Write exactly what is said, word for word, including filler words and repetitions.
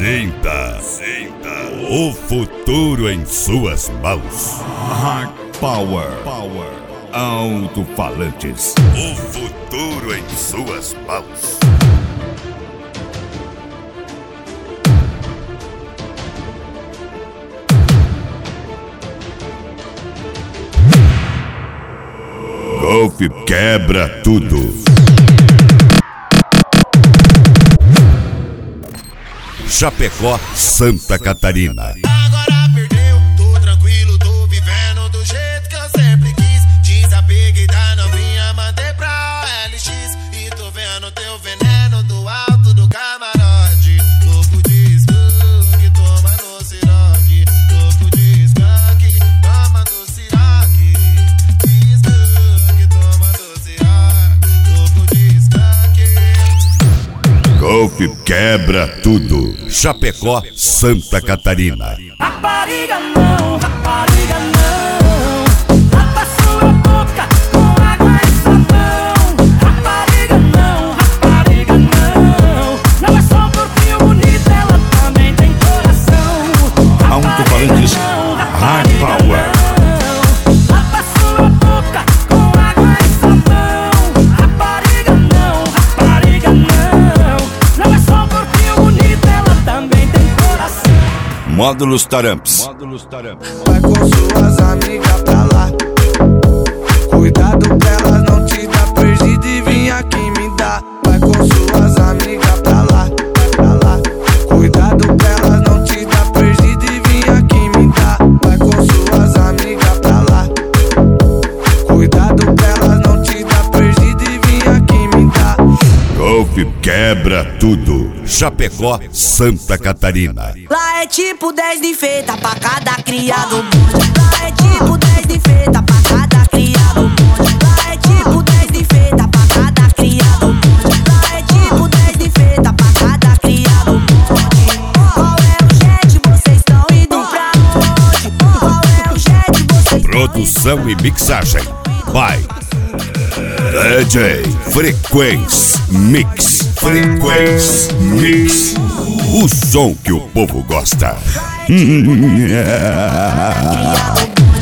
Sinta, sinta o futuro em suas mãos. High Power, Power, alto-falantes. O futuro em suas mãos. Golf quebra tudo. Chapecó, Santa Catarina. Agora perdeu, tô tranquilo, tô vivendo do jeito que eu sempre quis. Desapeguei da novinha, mandei pra L X. E tô vendo teu veneno do alto do camarote. Louco de skunk, toma no siroque. Louco de skunk, toma do siroque. De skunk, toma do siroque. Louco de skunk. Golf quebra tudo. Chapecó, Santa Catarina. Rapariga não, rapariga não, lava sua boca com água e sabão. Rapariga não, rapariga não, não é só um corpinho bonito, ela também tem coração. Alto-falantes, High Power. Lava sua boca com água e sabão. Rapariga não, rapariga não, não é só um corpinho bonito, ela também tem coração. Módulos Taramps. Vai com suas amigas pra lá. Cuidado pra elas não te dar perdido e vim aqui me dar. Vai com suas amigas pra lá, pra lá. Cuidado pra elas não te dar perdido e vim aqui me dar. Vai com suas amigas pra lá. Cuidado pra elas não te dar perdido e vim aqui me dar. Golf quebra tudo. Chapecó, Santa Catarina. Lá é tipo dez de feita pra cada criado bonde. Lá é tipo dez de feita pra cada criado bonde. Lá é tipo dez de feita pra cada criado bonde. Lá é tipo dez de feita pra cada criado bonde. Qual é o jet? Vocês estão indo pra onde? Qual é o jet? Vocês Produção e mixagem by D J Frequência Mix. Frequência Mix. O som que o povo gosta. criado bonde.